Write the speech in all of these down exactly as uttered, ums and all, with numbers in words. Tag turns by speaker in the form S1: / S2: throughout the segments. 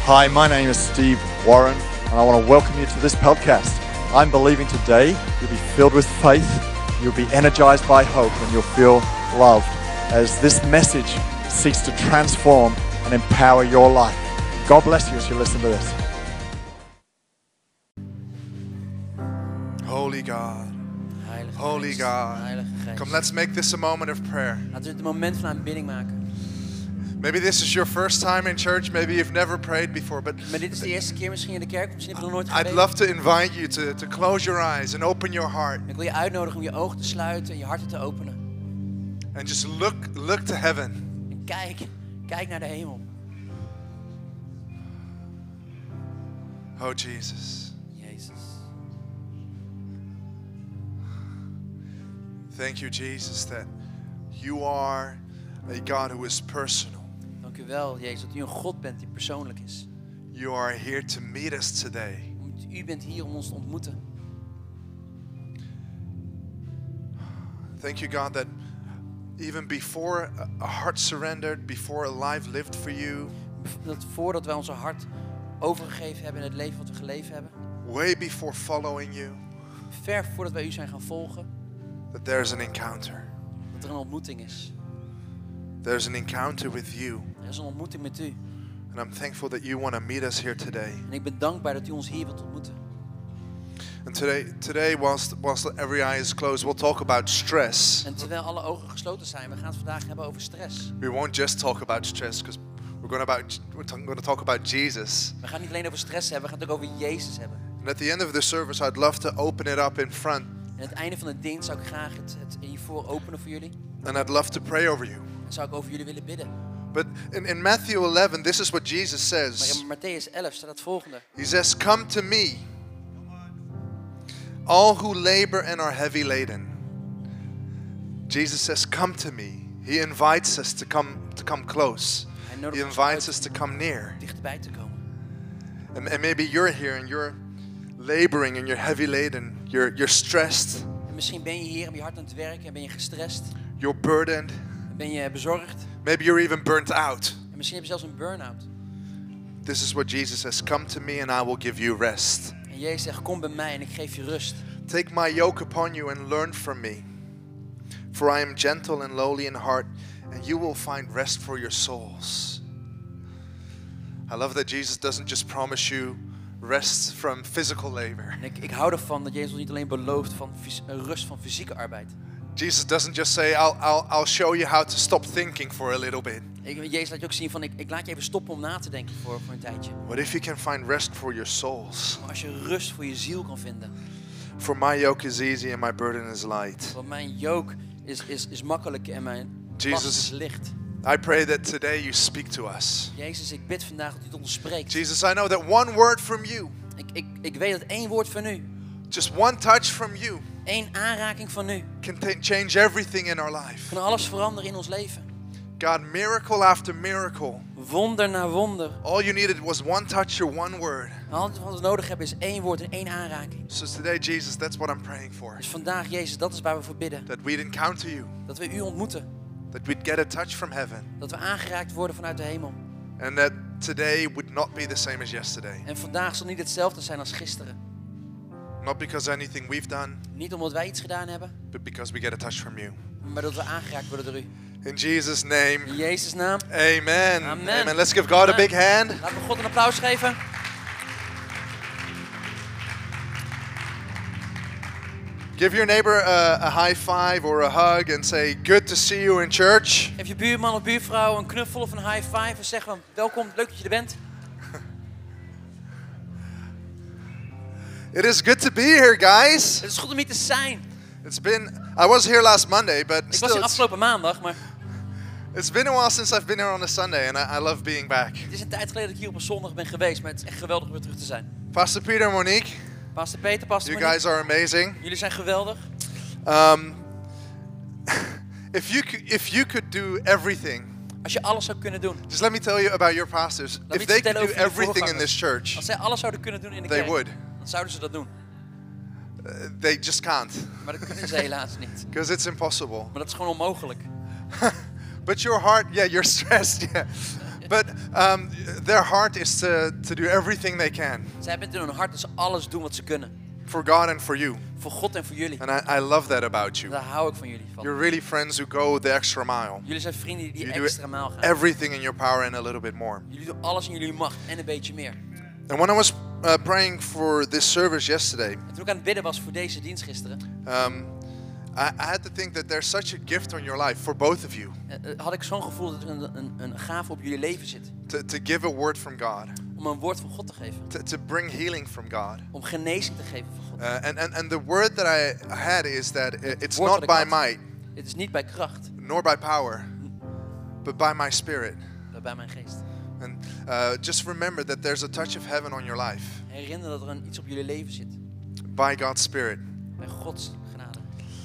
S1: Hi, my name is Steve Warren, and I want to welcome you to this podcast. I'm believing today you'll be filled with faith, you'll be energized by hope, and you'll feel loved as this message seeks to transform and empower your life. God bless you as you listen to this.
S2: Holy God,
S3: Heilige
S2: Holy
S3: Geest,
S2: God.
S3: Heilige Geest.
S2: Come, let's make this a moment of prayer.
S3: Laten we het een moment van aanbidding maken.
S2: Maybe this is your first time in church. Maybe you've never prayed before, but
S3: Maar dit is de eerste keer misschien in de kerk, of misschien heb je nog nooit
S2: I'd
S3: gebeden.
S2: love to invite you to, to close your eyes and open your heart
S3: Ik wil je uitnodigen om je ogen te sluiten en je harten te openen.
S2: and just look look to heaven.
S3: En kijk, kijk naar de hemel.
S2: Oh Jesus,
S3: Jezus.
S2: thank you Jesus that you are a God who is personal.
S3: Dank u wel, Jezus, dat u een God bent die persoonlijk is.
S2: You are here to meet us today.
S3: Want u bent hier om ons te ontmoeten.
S2: Thank you God that even before a heart surrendered, before a life lived for you,
S3: Dat voordat wij onze hart overgegeven hebben in het leven wat we geleefd hebben,
S2: way before following you,
S3: ver voordat wij u zijn gaan volgen,
S2: that there's an encounter.
S3: dat er een ontmoeting is.
S2: There's an encounter with you.
S3: Er is een ontmoeting met u.
S2: And I'm thankful that you want to meet us here today.
S3: En ik ben dankbaar dat u ons hier wilt ontmoeten.
S2: And today, today whilst, whilst every eye is closed, we'll talk about stress.
S3: En terwijl alle ogen gesloten zijn, we gaan het vandaag hebben over stress.
S2: We won't just talk about stress because we're going about we're going to talk about Jesus.
S3: We gaan niet alleen over stress hebben, we gaan het ook over Jezus hebben.
S2: And at the end of the service, I'd love to open it up in front,
S3: En aan het einde van de dienst zou ik graag het, het hiervoor openen voor jullie.
S2: and I'd love to pray over you.
S3: En zou ik over jullie willen bidden.
S2: But in, in Matthew eleven, this is what Jesus
S3: Maar
S2: says.
S3: in Matthäus elf staat het volgende.
S2: He says, "Come to me, all who labor and are heavy laden." Jesus says, "Come to me." He invites us to come to come close.
S3: Hij
S2: He
S3: nodigt ons
S2: invites
S3: uit
S2: us to
S3: om
S2: come near.
S3: dichterbij te komen.
S2: And, and maybe you're here and you're laboring and you're heavy laden. You're you're stressed.
S3: En misschien ben je hier om je hard aan het werken en ben je gestrest.
S2: You're burdened.
S3: En ben je bezorgd.
S2: Maybe you're even burnt out.
S3: En misschien heb je zelfs een burn-out.
S2: This is what Jesus says, "Come to me and I will give you rest.
S3: En Jezus zegt, kom bij mij en ik geef je rust.
S2: Take my yoke upon you and learn from me. For I am gentle and lowly in heart, and you will find rest for your souls." I love that Jesus doesn't just promise you rest from physical labor.
S3: En ik, ik hou ervan dat Jezus ons niet alleen belooft van fys- een rust van fysieke arbeid.
S2: Jesus doesn't just say, I'll, I'll, I'll show you how to stop thinking for a little bit.
S3: Ik, Jezus laat je ook zien van, ik, ik laat je even stoppen om na te denken voor, voor een tijdje.
S2: But if you can find rest for your souls,
S3: Maar als je rust voor je ziel kan vinden.
S2: for my yoke is easy and my burden is light.
S3: Want mijn yoke is, is, is makkelijk en mijn last
S2: Jesus.
S3: is licht.
S2: I pray that today you speak to us.
S3: Jezus, ik bid vandaag dat u tot ons spreekt.
S2: Jesus, I know that one word from you,
S3: Ik, ik, ik weet dat één woord van u,
S2: just one touch from you,
S3: één aanraking van u,
S2: can t- change everything in our life.
S3: kan alles veranderen in ons leven.
S2: God, miracle after miracle.
S3: Wonder na wonder.
S2: All you needed was one touch or one word.
S3: Alles wat we nodig hebben is één woord en één aanraking.
S2: So today, Jesus, that's what I'm praying for.
S3: Dus vandaag, Jezus, dat is waar we voor bidden.
S2: That we'd encounter you.
S3: Dat we u ontmoeten.
S2: That we'd get a touch from heaven.
S3: Dat we aangeraakt worden vanuit de hemel.
S2: And that today would not be the same as yesterday.
S3: En vandaag zal niet hetzelfde zijn als gisteren.
S2: Not because of anything we've done,
S3: Niet omdat wij iets gedaan hebben,
S2: but because we get a touch from you.
S3: maar dat we aangeraakt worden door u.
S2: In Jesus' name,
S3: In Jezus' naam.
S2: amen.
S3: Amen.
S2: Amen. Let's give God a big hand.
S3: Laten we God een applaus geven.
S2: Give your neighbor a, a high five or a hug and say, good to see you in church.
S3: Geef je buurman of buurvrouw een knuffel of een high five en zeg van welkom, leuk dat je er bent.
S2: It is good to be here, guys.
S3: Het is goed om hier te zijn.
S2: It's been, I was here last Monday, but
S3: Ik was
S2: still,
S3: hier
S2: it's,
S3: afgelopen maandag, maar
S2: it's been a while since I've been here on a Sunday, and I, I love being back.
S3: het is een tijd geleden dat ik hier op een zondag ben geweest, maar het is echt geweldig om weer terug te zijn.
S2: Pastor Peter, Monique,
S3: Pastor Peter, Pastor
S2: you
S3: Monique,
S2: guys are amazing.
S3: jullie zijn geweldig.
S2: Um, if you could, if you could do everything,
S3: Als je alles zou kunnen doen.
S2: just let me tell you about your pastors.
S3: Laat me
S2: If
S3: iets
S2: they could
S3: vertellen
S2: do
S3: over jullie
S2: everything in
S3: voorgangers.
S2: this church,
S3: Als zij alles zouden kunnen doen in de
S2: they
S3: kerk,
S2: would.
S3: dan zouden ze dat doen.
S2: Uh, they just can't,
S3: Maar dat kunnen ze helaas niet.
S2: because it's impossible.
S3: Maar dat is gewoon onmogelijk.
S2: But your heart, yeah, you're stressed, yeah. But um, their heart is to, to do everything they can
S3: Zij hebben het in hun hart dat ze alles doen wat ze kunnen.
S2: for God and for you.
S3: Voor God en voor jullie.
S2: And I, I love that about you.
S3: Daar hou ik van jullie van.
S2: You're really friends who go the extra mile.
S3: Jullie zijn vrienden die die
S2: You do
S3: extra maal gaan.
S2: everything in your power and a little bit more.
S3: Jullie doen alles in jullie macht en een beetje meer.
S2: And when I was uh, praying for this service yesterday,
S3: En toen ik aan het bidden was voor deze dienst gisteren,
S2: um, I, I had to think that there's such a gift on your life for both of you
S3: eh, eh, had ik zo'n gevoel dat er een, een, een gave op jullie leven zit.
S2: to, to give a word from God,
S3: Om een woord van God te geven.
S2: to, to bring healing from God.
S3: Om genezing te geven van God.
S2: Uh, and, and, and the word that I had is that it- it's
S3: woord
S2: not
S3: dat ik
S2: by
S3: had.
S2: might,
S3: Het is niet bij kracht,
S2: nor by power, but by my spirit.
S3: maar bij mijn geest.
S2: And uh, just remember that there's a touch of heaven on your life
S3: Herinner dat er een, iets op jullie leven zit.
S2: by God's spirit.
S3: Bij Gods genade.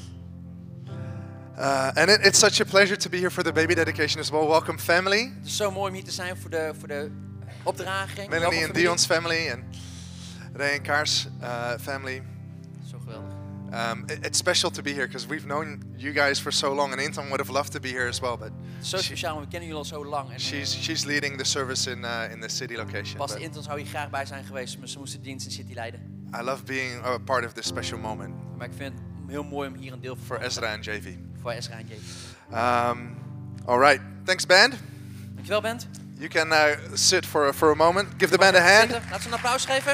S2: Uh, and it, it's such a pleasure to be here for the baby dedication as well. Welcome, family.
S3: Het is zo mooi om hier te zijn voor de, voor de opdraging.
S2: Melanie
S3: Welkom,
S2: and
S3: familie.
S2: Dion's family and Ray and Kaar's uh, family.
S3: Zo geweldig.
S2: Um, it- it's special to be here because we've known you guys for so long, and Intan would have loved to be here as well, but
S3: Het is zo speciaal, want we kennen jullie al zo lang. En
S2: she's she's leading the service in uh, in the city location.
S3: Pastor
S2: But
S3: Inton zou hier graag bij zijn geweest, maar ze moesten dienst in City leiden.
S2: I love being a part of this special moment
S3: Maar ik vind het heel mooi om hier een deel van
S2: for
S3: te zijn.
S2: Ezra and J V.
S3: Voor Ezra en Jake.
S2: Um, all right, thanks, band.
S3: Dankjewel, band.
S2: You can uh, sit for for a moment. Give the band a hand.
S3: Zitten. Laten we een applaus geven.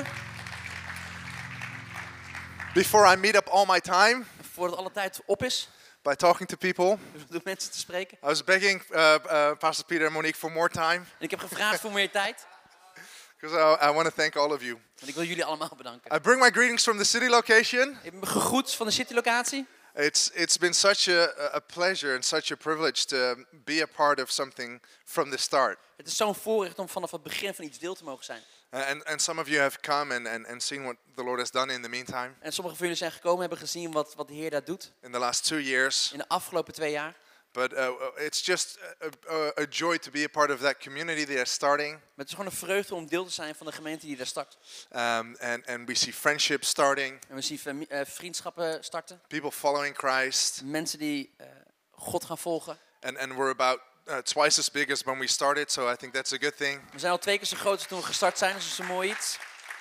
S2: Before I meet up all my time
S3: Voordat alle tijd op is.
S2: by talking to people,
S3: Dus door mensen te spreken.
S2: I was begging uh, uh, Pastor Peter and Monique for more time
S3: En ik heb gevraagd voor meer tijd.
S2: because I, I want to thank all of you.
S3: Want ik wil jullie allemaal bedanken.
S2: I bring my greetings from the city location.
S3: Ik ben gegroet van de City locatie.
S2: It's it's been such a, a pleasure and such a privilege to be a part of something from the start.
S3: Het is zo'n voorrecht om vanaf het begin van iets deel te mogen zijn.
S2: Uh, and and some of you have come and, and, and seen what the Lord has done in the meantime
S3: En sommige van jullie zijn gekomen en hebben gezien wat, wat de Heer daar doet.
S2: in the last two years.
S3: In de afgelopen twee jaar.
S2: But uh, it's just a, a, a joy to be a part of that community that is starting.
S3: Maar het is gewoon een vreugde om deel te zijn van de gemeente die daar start.
S2: Um, and, and we see friendship starting,
S3: En we zien fami- eh, vriendschappen starten.
S2: people following Christ.
S3: Mensen die eh, God gaan volgen.
S2: And, and we're about uh, twice as big as when we started, so I think that's a good thing.
S3: We zijn al twee keer zo groot als toen we gestart zijn, dus dat is een mooi iets.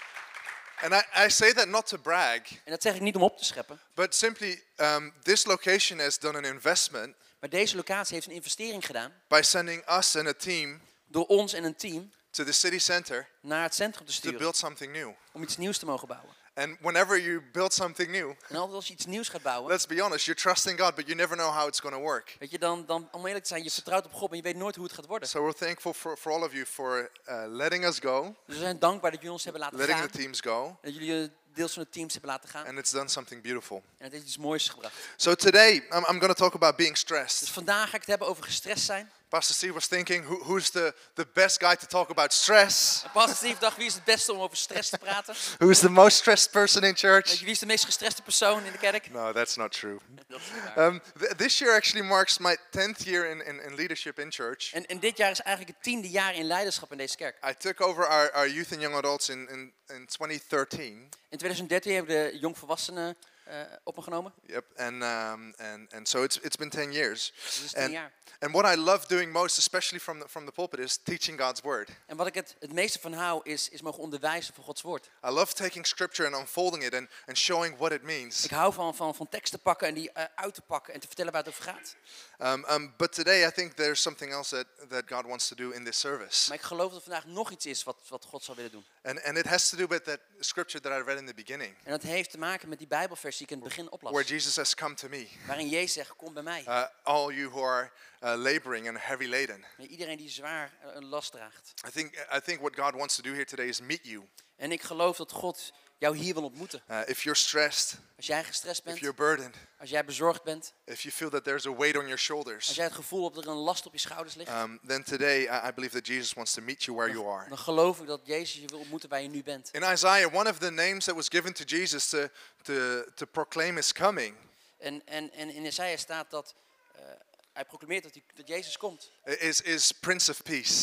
S2: And I, I say that not to brag,
S3: En dat zeg ik niet om op te scheppen.
S2: but simply um, this location has done an investment
S3: Maar deze locatie heeft een investering gedaan.
S2: by sending us and a team
S3: Door ons en een team
S2: to the city center
S3: naar het centrum te
S2: to
S3: sturen.
S2: build something new.
S3: Om iets nieuws te mogen bouwen.
S2: And whenever you build something new,
S3: En altijd als je iets nieuws gaat bouwen.
S2: let's be honest, you're trusting God, but you never know how it's going to work.
S3: Weet je, dan, dan, om eerlijk te zijn, je vertrouwt op God, maar je weet nooit hoe het gaat worden.
S2: So we're thankful for, for all of you for uh, letting us go,
S3: Dus we zijn dankbaar dat jullie ons hebben laten
S2: letting
S3: gaan.
S2: the teams go,
S3: Dat jullie eh, deels van de teams hebben laten gaan.
S2: and it's done something beautiful.
S3: En het heeft iets moois gebracht.
S2: So today, I'm, I'm going to talk about being
S3: Dus
S2: stressed.
S3: vandaag ga ik het hebben over gestrest zijn.
S2: Pastor Steve was thinking, who, who's the, the best guy to talk about stress?
S3: En Pastor Steve dacht, wie is het beste om over stress te praten?
S2: Who's the most stressed person in
S3: Weet
S2: church?
S3: je, wie is de meest gestreste persoon in de kerk?
S2: No, that's not true.
S3: Dat is niet waar.
S2: Um, th- this year actually marks my tenth year in, in, in leadership in church.
S3: En, en dit jaar is eigenlijk het tiende jaar in leiderschap in deze kerk.
S2: I took over our, our youth and young adults in, in, in twenty thirteen.
S3: In twintig dertien hebben we de jongvolwassenen uh, op me genomen.
S2: Yep, and um, and and so it's it's been ten years.
S3: Dus het is tien
S2: And
S3: jaar.
S2: and what I love doing most, especially from the from the pulpit, is teaching God's word.
S3: En wat ik het, het meeste van hou, is, is mogen onderwijzen van Gods woord.
S2: I love taking scripture and unfolding it and, and showing what it means.
S3: Ik hou van, van, van teksten pakken en die uh, uit te pakken en te vertellen waar het over gaat.
S2: Um, um, but today I think there's something else that, that God wants to do in this service.
S3: Maar ik geloof dat er vandaag nog iets is wat, wat God zou willen doen.
S2: And, and it has to do with that scripture that I read in the beginning,
S3: En dat heeft te maken met die Bijbelversie die ik in het begin oplas.
S2: where Jesus says, come to me,
S3: Waarin Jezus zegt, kom bij mij.
S2: uh, all you who are uh, laboring and heavy laden.
S3: Met iedereen die zwaar uh, een last draagt.
S2: I think, I think what God wants to do here today is meet you.
S3: En ik geloof dat God jou hier wil ontmoeten.
S2: Uh, if you're stressed,
S3: Als jij gestrest
S2: if
S3: bent,
S2: you're burdened,
S3: als jij bezorgd bent,
S2: if you feel that there's a weight on your
S3: als
S2: shoulders,
S3: jij het gevoel hebt dat er een last op je schouders ligt,
S2: um, then today I, I believe that Jesus wants to meet you where you are.
S3: dan geloof ik dat Jezus je wil ontmoeten waar je nu bent.
S2: In Isaiah, one of the names that was given to Jesus to, to, to proclaim his coming
S3: En, en, en in Isaiah staat dat uh, hij proclameert dat, hij, dat Jezus komt.
S2: is, is Prince of Peace.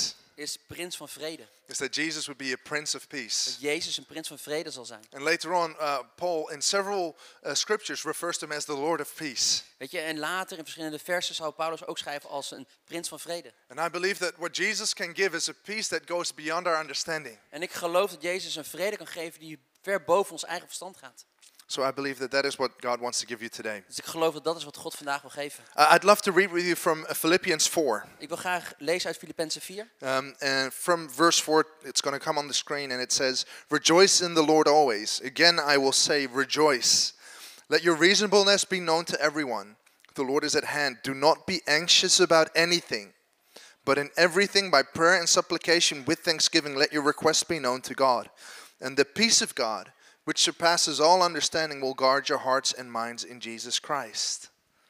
S3: is prins van vrede.
S2: is that Jesus would be a prince of peace.
S3: Dat Jezus een prins van vrede zal zijn.
S2: And later on, uh, Paul in several uh, scriptures refers to him as the Lord of peace.
S3: Weet je, en later in verschillende versen zou Paulus ook schrijven als een prins van vrede.
S2: And I believe that what Jesus can give is a peace that goes beyond our understanding.
S3: En ik geloof dat Jezus een vrede kan geven die ver boven ons eigen verstand gaat.
S2: So I believe that that is what God wants to give you today.
S3: Dus ik geloof dat dat is wat God vandaag wil geven.
S2: Uh, I'd love to read with you from uh, Philippians four.
S3: Ik wil graag lezen uit Filippenzen vier.
S2: Um, and from verse four, it's going to come on the screen, and it says, "Rejoice in the Lord always. Again, I will say, rejoice. Let your reasonableness be known to everyone. The Lord is at hand. Do not be anxious about anything, but in everything by prayer and supplication with thanksgiving, let your requests be known to God. And the peace of God, which surpasses all understanding, will guard your hearts and minds in Jesus Christ."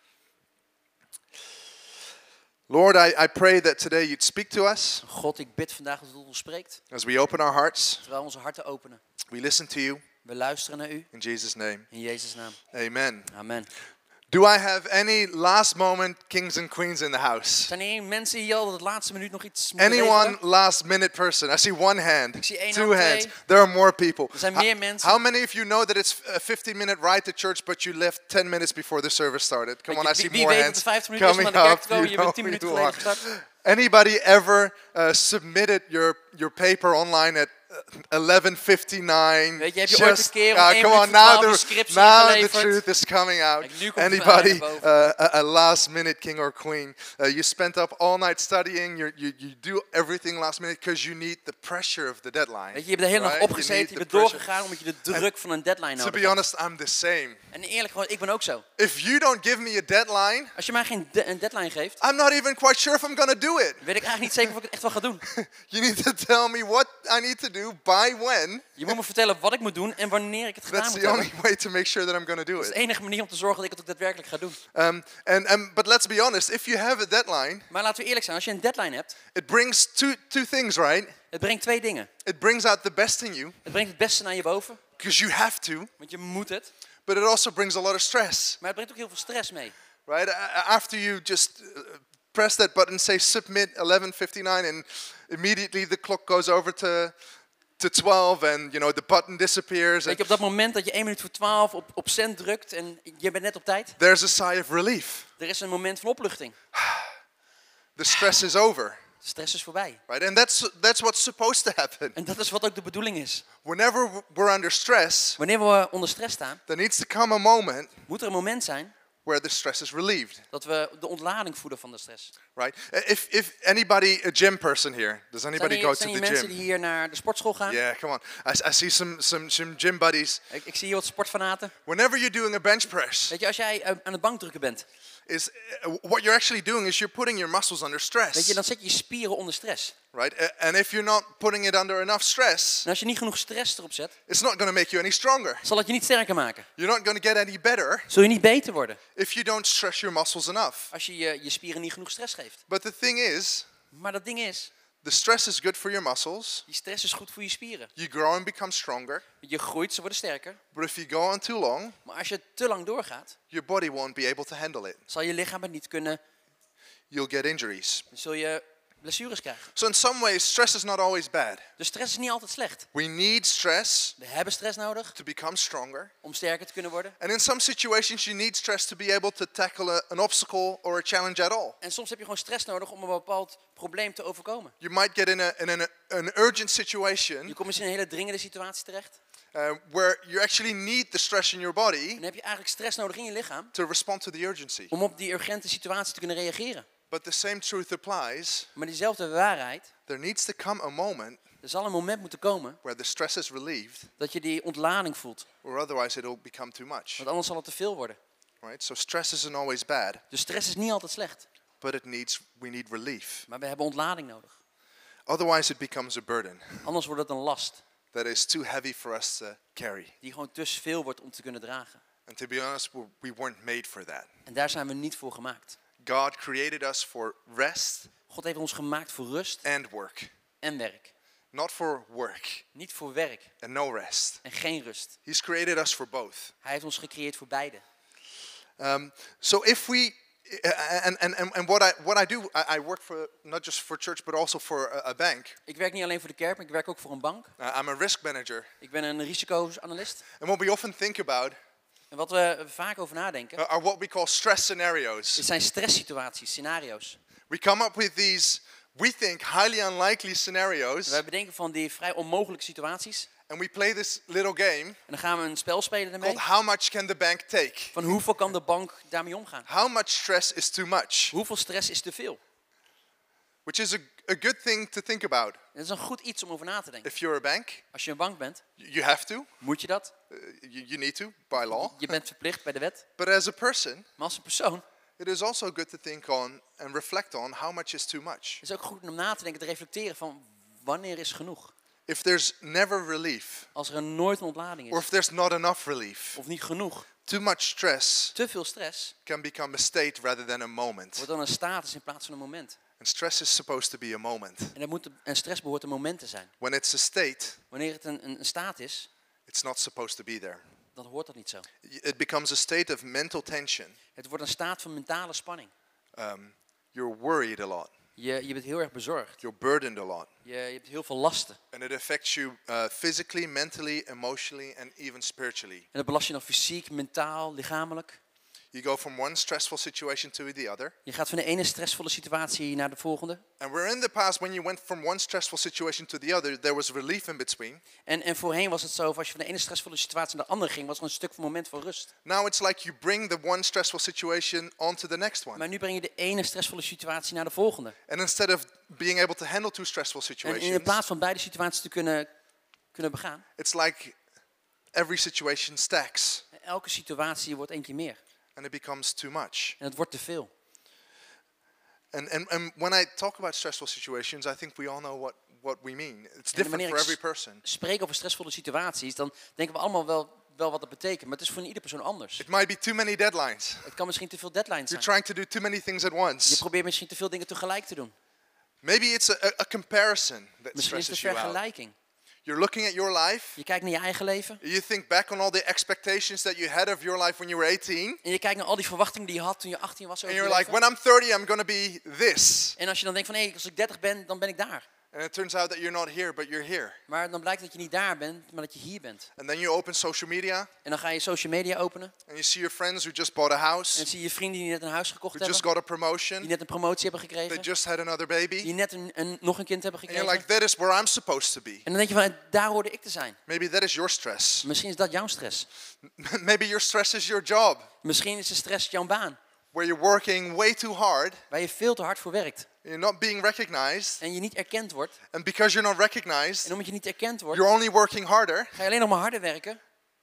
S2: Lord, I, I pray that today you'd speak to us
S3: God, ik bid vandaag dat u tot ons spreekt,
S2: as we open our hearts.
S3: terwijl we onze harten openen.
S2: We listen to you
S3: We luisteren naar u
S2: in Jesus' name.
S3: in Jezus' naam.
S2: Amen.
S3: Amen.
S2: Do I have any last moment kings and queens in the house?
S3: Zijn er mensen hier al dat het laatste minuut nog iets moeten
S2: Anyone
S3: regelen?
S2: last minute person? I see one hand,
S3: Ik zie één
S2: two
S3: hand,
S2: hands.
S3: twee.
S2: There are more people.
S3: Er zijn
S2: How-
S3: meer mensen.
S2: How many of you know that it's a fifteen minute ride to church, but you left ten minutes before the service started? Come on, I
S3: Weet je,
S2: see
S3: wie, wie
S2: more
S3: weet
S2: hands
S3: dat het vijftig minuten is om
S2: coming
S3: naar de kerk
S2: up.
S3: te komen?
S2: You
S3: Je bent tien
S2: know
S3: minuten
S2: who
S3: geleden
S2: you are.
S3: gestart.
S2: Anybody ever uh, submitted your your paper online at eleven fifty-nine?
S3: Weet je, heb je ooit een keer om
S2: uh,
S3: één
S2: come on,
S3: minuut voor
S2: now
S3: twaalf
S2: the,
S3: je scriptie
S2: now the
S3: ingeleverd?
S2: truth is coming out.
S3: Kijk, nu komt het
S2: Anybody
S3: naar
S2: uh,
S3: boven.
S2: a, a last minute king or queen? Uh, you spent up all night studying. You you you do everything last minute because you need the pressure of the deadline.
S3: Weet je, je hebt de hele nacht
S2: right? You
S3: opgezeten,
S2: need
S3: je
S2: the
S3: bent
S2: pressure.
S3: doorgegaan omdat je de druk van een deadline
S2: To
S3: nodig
S2: be
S3: hebt.
S2: honest, I'm the same.
S3: En eerlijk gewoon, ik ben ook zo.
S2: If you don't give me a deadline,
S3: Als je mij geen de- een deadline geeft,
S2: I'm not even quite sure if I'm going to do it.
S3: weet ik eigenlijk niet zeker of ik het echt wel ga doen.
S2: You need to tell me what I need to do by when.
S3: Je moet me vertellen wat ik moet doen en wanneer ik het gedaan
S2: That's
S3: moet
S2: the
S3: hebben.
S2: only way to make sure that I'm going to do
S3: Dat is de
S2: it.
S3: enige manier om te zorgen dat ik het ook daadwerkelijk ga doen.
S2: Um, and, and but let's be honest. If you have a deadline,
S3: Maar laten we eerlijk zijn, als je een deadline hebt,
S2: it brings two two things, right?
S3: het brengt twee dingen.
S2: It brings out the best in you
S3: Het brengt het beste naar je boven,
S2: because you have to,
S3: want je moet het.
S2: but it also brings a lot of stress,
S3: Maar het brengt ook heel veel stress mee.
S2: right? A- After you just uh, press that button, say submit eleven fifty-nine, and immediately the clock goes over to to twelve, and you know the button disappears.
S3: Weet
S2: And
S3: je, op dat moment dat je één minuut voor twaalf op, op cent drukt en je bent net op tijd,
S2: there's a sigh of relief.
S3: er is een moment van opluchting.
S2: The stress is over,
S3: De stress is voorbij.
S2: right? And that's that's what's supposed to happen.
S3: En dat is wat ook de bedoeling is.
S2: Whenever we're under stress,
S3: Wanneer we onder stress staan,
S2: there needs to come a moment
S3: moet er een moment zijn
S2: where the stress is relieved,
S3: dat we de ontlading voeden van de stress.
S2: right? If if anybody a gym person here, does
S3: Zijn
S2: anybody
S3: hier,
S2: go
S3: zijn
S2: to
S3: hier
S2: the
S3: mensen die
S2: gym?
S3: hier naar de sportschool gaan?
S2: Yeah, come on. I, I see some some some gym buddies.
S3: Ik, ik zie hier wat sportfanaten.
S2: Whenever you're doing a bench press,
S3: Weet je, als jij uh, aan het bankdrukken bent,
S2: is uh, what you're actually doing is you're putting your muscles under
S3: weet je,
S2: stress,
S3: dan zet je je spieren onder stress.
S2: right? A- And if you're not putting it under enough stress,
S3: En als je niet genoeg stress erop zet,
S2: it's not going to make you any stronger.
S3: zal het je niet sterker maken.
S2: You're not going to get any better
S3: Zul je niet beter worden
S2: if you don't stress your muscles enough.
S3: als je je, je spieren niet genoeg stress geeft.
S2: But the thing is,
S3: Maar dat ding is,
S2: the stress is good for your muscles.
S3: die stress is goed voor je spieren.
S2: You grow and become stronger.
S3: Je groeit, ze worden sterker.
S2: But if you go on too long,
S3: Maar als je te lang doorgaat,
S2: your body won't be able to handle it.
S3: zal je lichaam het niet kunnen,
S2: You'll get injuries.
S3: dan zul je blessures krijgen.
S2: So in some ways, stress is not always bad.
S3: Dus stress is niet altijd slecht.
S2: We need stress
S3: We hebben stress nodig
S2: to become stronger.
S3: om sterker te kunnen worden.
S2: And in some situations, you need stress to be able to tackle a, an obstacle or a challenge at all.
S3: En soms heb je gewoon stress nodig om een bepaald probleem te overkomen.
S2: You might get in, a, in an, an urgent
S3: Je
S2: situation
S3: komt misschien in een hele dringende situatie terecht.
S2: uh, where you actually need the stress in your body
S3: En dan heb je eigenlijk stress nodig in je lichaam
S2: to respond to the urgency.
S3: om op die urgente situatie te kunnen reageren.
S2: But the same truth applies.
S3: Maar diezelfde waarheid,
S2: There needs to come a moment
S3: er zal een moment moeten komen
S2: where the stress is relieved,
S3: dat je die ontlading voelt.
S2: or otherwise it'll become too much.
S3: Want anders zal het te veel worden.
S2: Right? So stress isn't always bad,
S3: Dus stress is niet altijd slecht.
S2: but it needs we need relief.
S3: Maar we hebben ontlading nodig.
S2: Otherwise, it becomes a burden
S3: Anders wordt het een last
S2: that is too heavy for us to carry.
S3: die gewoon te veel wordt om te kunnen dragen.
S2: And to be honest, we we weren't made for that.
S3: En daar zijn we niet voor gemaakt.
S2: God created us for rest
S3: God heeft ons gemaakt voor rust
S2: and work,
S3: en werk.
S2: not for work
S3: Niet voor werk
S2: and no rest.
S3: en geen rust.
S2: He's created us for both.
S3: Hij heeft ons gecreëerd voor beide.
S2: Um, so if we and, and, and, and what, I, what I do, I, I work for not just for church, but also for a, a bank.
S3: Ik werk niet alleen voor de kerk, maar ik werk ook voor een bank.
S2: Uh, I'm a risk manager.
S3: Ik ben een risicoanalist.
S2: And what we often think about
S3: En wat we vaak over nadenken,
S2: are what we call stress scenarios.
S3: het zijn stresssituaties, scenario's.
S2: We come up with these, we think, highly unlikely scenarios.
S3: We bedenken van die vrij onmogelijke situaties.
S2: And we play this little game
S3: En dan gaan we een spel spelen ermee.
S2: called How Much Can the Bank Take?
S3: Van hoeveel kan de bank daarmee omgaan?
S2: How much stress is too much?
S3: Hoeveel stress is te veel?
S2: Which is a, a good thing to think about.
S3: Dat is een goed iets om over na te denken.
S2: If you're a bank,
S3: Als je een bank bent,
S2: you have to.
S3: moet je dat.
S2: Uh, you, you need to, by law.
S3: Je bent verplicht bij de wet.
S2: But as a person,
S3: Maar als een persoon
S2: it is also good to think on and reflect on how much is too much.
S3: is het ook goed om na te denken, te reflecteren van wanneer is genoeg?
S2: If there's never relief,
S3: Als er nooit een ontlading
S2: or
S3: is,
S2: if there's not enough relief,
S3: of niet genoeg,
S2: too much stress
S3: te veel stress,
S2: can become a state rather than a moment.
S3: wordt dan een status in plaats van een moment.
S2: And stress is supposed to be a moment.
S3: En, dat moet, en stress behoort een moment te zijn.
S2: When it's a state,
S3: Wanneer het een, een, een staat is,
S2: it's not supposed to be there.
S3: dan hoort dat niet zo.
S2: It becomes a state of mental tension.
S3: Het wordt een staat van mentale spanning.
S2: Um, you're worried a lot.
S3: Je, je bent heel erg bezorgd.
S2: You're burdened a lot.
S3: Je, je hebt heel veel lasten.
S2: And it affects you uh, physically, mentally, emotionally, and even spiritually.
S3: En dat belast je dan fysiek, mentaal, lichamelijk.
S2: You go from one stressful situation to the other.
S3: Je gaat van de ene stressvolle situatie naar de volgende.
S2: And where in the past, when you went from one stressful situation to the other, there was relief in between.
S3: En, en voorheen was het zo, als je van de ene stressvolle situatie naar de andere ging, was er een stuk van moment van rust.
S2: Now it's like you bring the one stressful situation onto the next one.
S3: Maar nu breng je de ene stressvolle situatie naar de volgende.
S2: And instead of being able to handle two stressful
S3: En
S2: situations,
S3: in plaats van beide situaties te kunnen, kunnen begaan,
S2: it's like every situation stacks
S3: elke situatie wordt eentje meer.
S2: and it becomes too much.
S3: En het wordt te veel.
S2: And, and, and when I talk about stressful situations, I think we all know what, what we mean. It's
S3: En
S2: different
S3: wanneer
S2: for
S3: ik
S2: every
S3: s-
S2: person.
S3: spreek over stressvolle situaties, dan denken we allemaal wel, wel wat dat betekent. Maar het is voor ieder persoon anders.
S2: It might be too many deadlines.
S3: Het kan misschien te veel deadlines
S2: You're
S3: zijn.
S2: trying to do too many things at
S3: Je
S2: once.
S3: probeert misschien te veel dingen tegelijk te doen.
S2: Maybe it's a, a comparison that
S3: Misschien is het
S2: stresses you out.
S3: vergelijking.
S2: You're looking at your life.
S3: Je kijkt naar je eigen leven.
S2: You think back on all the expectations that you had of your life when you were eighteen.
S3: En je kijkt naar al die verwachtingen die je had toen je achttien was.
S2: And
S3: over je
S2: you're like,
S3: leven.
S2: when I'm thirty, I'm going to be this.
S3: En als je dan denkt van, hé, als ik dertig ben, dan ben ik daar.
S2: And it turns out that you're not here, but you're here.
S3: Maar dan blijkt dat je niet daar bent, maar dat je hier bent.
S2: And then you open social media
S3: En dan ga je social media openen.
S2: and you see your friends who just bought a
S3: En dan
S2: house,
S3: zie je vrienden die net een huis gekocht
S2: who just
S3: hebben.
S2: got a promotion,
S3: Die net een promotie hebben
S2: they
S3: gekregen.
S2: just had another baby.
S3: Die net een, een, nog een kind hebben
S2: And you're
S3: gekregen.
S2: like, that is where I'm supposed to be.
S3: En dan denk je van, daar hoorde ik te zijn.
S2: Maybe that is your stress.
S3: Misschien is dat jouw stress.
S2: Maybe your stress is your job,
S3: Misschien is de stress jouw baan.
S2: where you're working way too hard,
S3: Waar je veel te hard voor werkt.
S2: you're not being recognized,
S3: En je niet erkend wordt.
S2: and because you're not recognized,
S3: En omdat je niet erkend wordt,
S2: you're only working harder
S3: ga je alleen nog maar harder werken.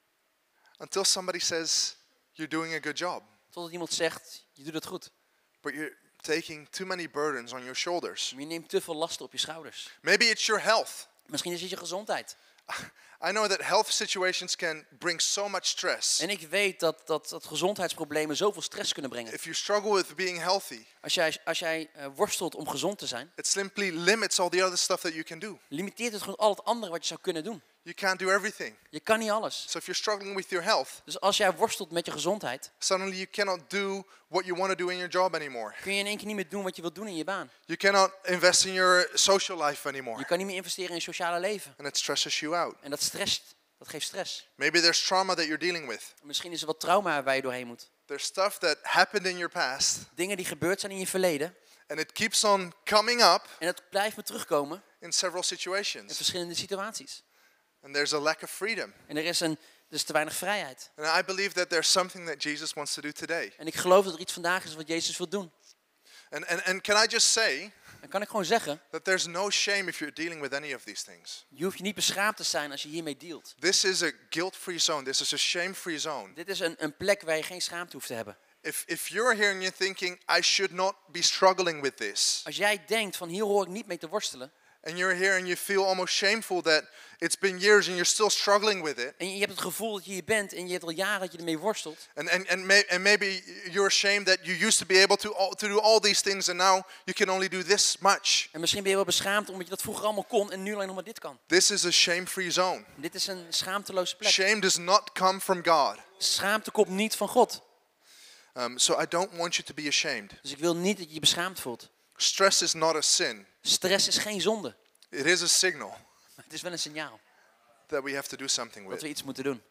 S2: until somebody says you're doing a good job.
S3: Totdat iemand zegt, je doet het goed.
S2: But you're taking too many burdens on your shoulders.
S3: Maar je neemt te veel lasten op je schouders.
S2: Maybe it's your health.
S3: Misschien is het je gezondheid.
S2: I know that health situations can bring so much stress.
S3: En ik weet dat, dat, dat gezondheidsproblemen zoveel stress kunnen brengen.
S2: If you struggle with being healthy,
S3: Als jij, als jij uh, worstelt om gezond te zijn,
S2: it simply limits all the other stuff that you can do.
S3: limiteert het gewoon al het andere wat je zou kunnen doen.
S2: You can't do everything.
S3: Je kan niet alles.
S2: So if you're struggling with your health,
S3: Dus als jij worstelt met je gezondheid,
S2: suddenly you cannot do what you want to do in your job anymore.
S3: kun je in één keer niet meer doen wat je wilt doen in je baan.
S2: You cannot invest in your social life
S3: Je
S2: anymore.
S3: kan niet meer investeren in je sociale leven.
S2: And it stresses you out.
S3: En dat stresst, dat geeft stress.
S2: Maybe there's trauma that you're dealing with.
S3: Misschien is er wat trauma waar je doorheen moet.
S2: There's stuff that happened in your past,
S3: Dingen die gebeurd zijn in je verleden.
S2: and it keeps on coming up
S3: En dat blijft maar terugkomen
S2: in several
S3: in
S2: situations.
S3: verschillende situaties.
S2: And there's a lack of freedom.
S3: En er is, een, er is te weinig vrijheid.
S2: And I believe that there's something that Jesus wants to do today.
S3: En ik geloof dat er iets vandaag is wat Jezus wil doen.
S2: And, and, and can I just say
S3: Dan kan ik gewoon zeggen,
S2: that there's no shame if you're dealing with any of these things.
S3: je hoeft je niet beschaamd te zijn als je hiermee dealt.
S2: This is a guilt-free zone. This is a shame-free zone.
S3: Dit is een, een plek waar je geen schaamte hoeft te hebben.
S2: If, if you're here and you're thinking, I should not be struggling with this,
S3: Als jij denkt van hier hoor ik niet mee te worstelen.
S2: and you're here and you feel almost shameful that it's been years and you're still struggling with it,
S3: En je hebt het gevoel dat je hier bent en je hebt al jaren dat je ermee worstelt.
S2: and, and, and, may, and maybe you're ashamed that you used to be able to, all, to do all these things and now you can only do this much.
S3: En misschien ben je wel beschaamd omdat je dat vroeger allemaal kon en nu alleen nog maar dit kan.
S2: This is a shame-free zone.
S3: En dit is een schaamteloze plek.
S2: Shame does not come from God.
S3: Schaamte komt niet van God.
S2: Um, so I don't want you to be ashamed.
S3: Dus ik wil niet dat je je beschaamd voelt.
S2: Stress is not a sin.
S3: Stress is geen zonde.
S2: It is a signal
S3: Maar het is wel een signaal
S2: that we have to do something
S3: dat
S2: with.
S3: we iets moeten doen.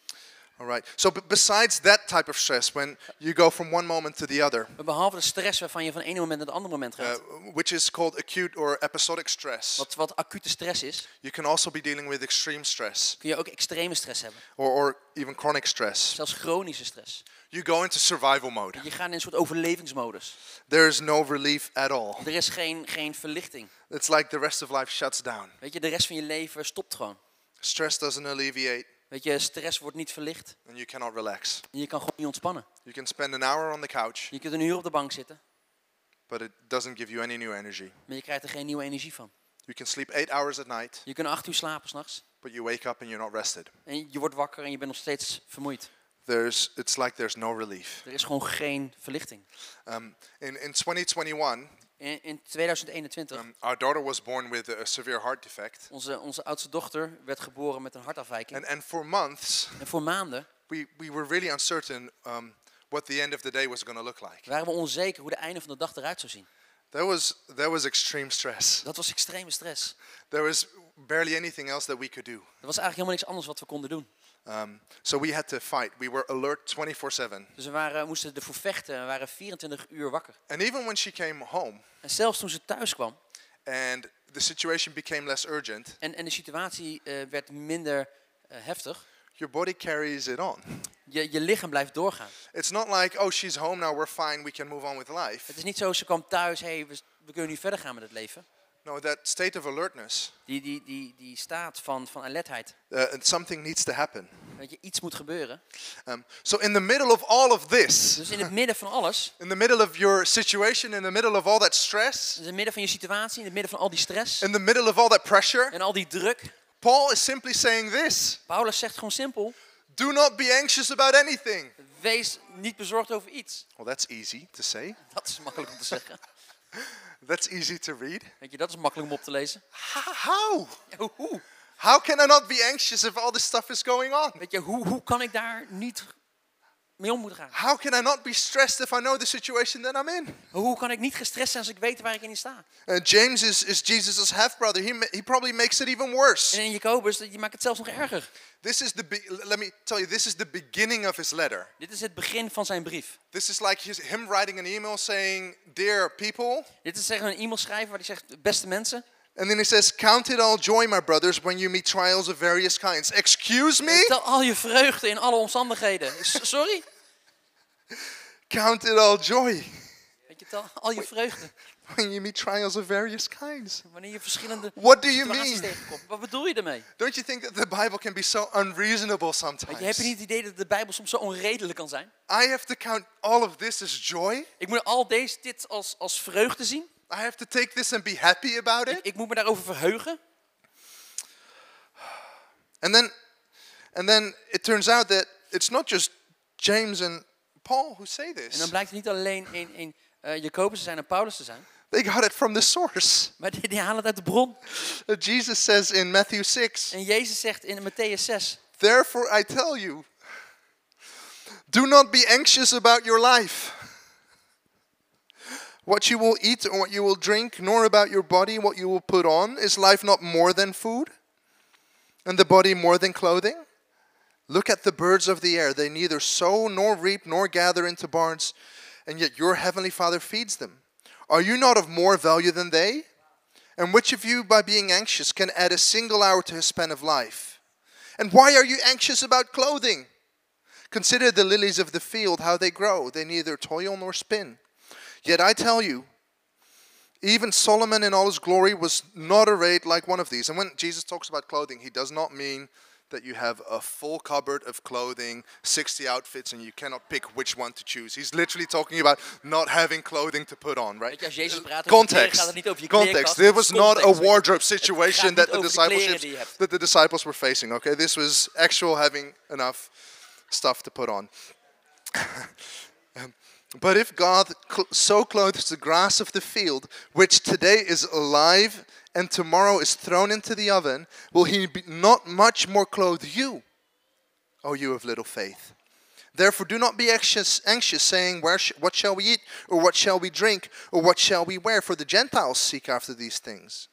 S2: All right. So b- besides that type of stress, when you go from one moment to the other,
S3: Maar behalve de stress waarvan je van het ene moment naar het andere moment
S2: uh,
S3: gaat.
S2: which is called acute or episodic stress,
S3: Wat, wat acute stress is,
S2: you can also be dealing with extreme stress
S3: kun je ook extreme stress hebben.
S2: or, or even chronic stress.
S3: Zelfs chronische stress.
S2: You go into survival mode.
S3: Je gaat in een soort overlevingsmodus.
S2: There is no relief at all.
S3: Er is geen, geen verlichting.
S2: It's like the rest of life shuts down.
S3: Weet je, de rest van je leven stopt gewoon.
S2: Stress doesn't alleviate
S3: Weet je, stress wordt niet verlicht.
S2: and you cannot relax.
S3: En je kan gewoon niet ontspannen.
S2: You can spend an hour on the couch,
S3: Je kunt een uur op de bank zitten,
S2: but it doesn't give you any new energy.
S3: maar je krijgt er geen nieuwe energie van.
S2: You can sleep eight hours at night,
S3: Je kunt acht uur slapen s'nachts.
S2: but you wake up and you're not rested.
S3: En je wordt wakker en je bent nog steeds vermoeid.
S2: There's, it's like there's no relief.
S3: Er is gewoon geen verlichting.
S2: Um, in, in twenty twenty-one,
S3: In, in tweeduizend eenentwintig,
S2: um, our daughter was born with a severe heart defect.
S3: onze, onze oudste dochter werd geboren met een hartafwijking.
S2: And, and for months,
S3: En voor maanden
S2: we, we were really uncertain um, what the end of the day was going to look like.
S3: waren we onzeker hoe de einde van de dag eruit zou zien.
S2: There was, there was extreme stress.
S3: Dat was extreme stress.
S2: There was barely anything else that we could do.
S3: Er was eigenlijk helemaal niks anders wat we konden doen.
S2: Um, so we had to fight. We were alert twenty-four seven.
S3: Dus we waren, moesten ervoor vechten en we waren vierentwintig uur wakker.
S2: And even when she came home
S3: En zelfs toen ze thuis kwam
S2: and the situation became less urgent,
S3: en, en de situatie uh, werd minder uh, heftig,
S2: your body carries it on.
S3: je, je lichaam blijft doorgaan.
S2: It's not like, oh, she's home now, we're fine, we can move on with life.
S3: Het is niet zo, ze kwam thuis, hey, we, we kunnen nu verder gaan met het leven.
S2: No, that state of alertness,
S3: Die, die, die, die staat van, van alertheid.
S2: uh, and something needs to happen.
S3: Dat je iets moet gebeuren.
S2: Um, so in the middle of all of this,
S3: Dus in het midden van alles,
S2: in the middle of your situation, in the middle of all that stress,
S3: in het midden van je situatie, in het midden van al die stress
S2: in the middle of all that pressure,
S3: en al die druk.
S2: Paul is simply saying this:
S3: Paulus zegt gewoon simpel,
S2: do not be anxious about anything.
S3: wees niet bezorgd over iets.
S2: Well, that's easy to say.
S3: Dat is makkelijk om te zeggen.
S2: That's easy to read.
S3: Weet je, dat is makkelijk om op te lezen.
S2: How?
S3: Ja, hoe, hoe?
S2: How can I not be anxious if all this stuff is going on?
S3: Weet je, hoe, hoe kan ik daar niet mee om moeten gaan?
S2: How can I not be stressed if I know the situation that I'm in?
S3: Hoe kan ik niet gestrest zijn als ik weet waar ik in sta?
S2: Uh, James is, is Jesus' half-brother. He, ma- he probably makes it even worse.
S3: En in Jacobus, je maakt het zelfs nog erger.
S2: This is the be- let me tell you, this is the beginning of his letter.
S3: Dit is het begin van zijn brief.
S2: This is like his, him writing an email saying, "Dear people,"
S3: Dit is zeggen een e-mail schrijven waar hij zegt, beste mensen.
S2: and then he says, "Count it all joy, my brothers, when you meet trials of various kinds." Excuse me?
S3: Tel al je vreugde in alle omstandigheden. S- Sorry?
S2: Count it all joy
S3: Weet je, tel al je vreugde.
S2: when you meet trials of various kinds.
S3: Wanneer je verschillende
S2: What do you
S3: situaties
S2: mean?
S3: tegenkomt. Wat bedoel je ermee?
S2: Don't you think that the Bible can be so unreasonable
S3: Weet je, heb
S2: sometimes?
S3: je niet het idee dat de Bijbel soms zo onredelijk kan zijn?
S2: I have to count all of this as joy.
S3: Ik moet al deze, dit als, als vreugde zien.
S2: I have to take this and be happy about
S3: Ik,
S2: it.
S3: ik moet me daarover verheugen.
S2: And then, and then it turns out that it's not just James and Paul who say
S3: En dan
S2: this.
S3: blijkt het niet alleen in, in uh, Jacobus te zijn en Paulus te zijn.
S2: They got it from the source.
S3: Maar die, die halen het uit de bron.
S2: Uh, Jesus says in Matthew six,
S3: En Jezus zegt in Matthäus zes.
S2: "Therefore I tell you, do not be anxious about your life, what you will eat or what you will drink, nor about your body, what you will put on. Is life not more than food, and the body more than clothing? Look at the birds of the air. They neither sow nor reap nor gather into barns, and yet your heavenly Father feeds them. Are you not of more value than they? And which of you, by being anxious, can add a single hour to his span of life? And why are you anxious about clothing? Consider the lilies of the field, how they grow. They neither toil nor spin. Yet I tell you, even Solomon in all his glory was not arrayed like one of these." And when Jesus talks about clothing, he does not mean that you have a full cupboard of clothing, sixty outfits, and you cannot pick which one to choose. He's literally talking about not having clothing to put on,
S3: Weet
S2: right?
S3: je, als Jezus praat over kleren, gaat
S2: Context.
S3: het niet over je
S2: Context.
S3: kleerkast.
S2: There was
S3: Het is
S2: not a
S3: context, weet je.
S2: wardrobe
S3: Het
S2: situation
S3: gaat
S2: that
S3: niet
S2: the
S3: over de kleren
S2: discipleships
S3: die je hebt.
S2: that the disciples were facing. Okay, this was actual having enough stuff to put on. Um, But if God cl- so clothes the grass of the field, which today is alive and tomorrow is thrown into the oven, will he be not much more clothe you, O you of little faith? Therefore do not be anxious, anxious saying, Where sh- what shall we eat, or what shall we drink, or what shall we wear? For the Gentiles seek after these things.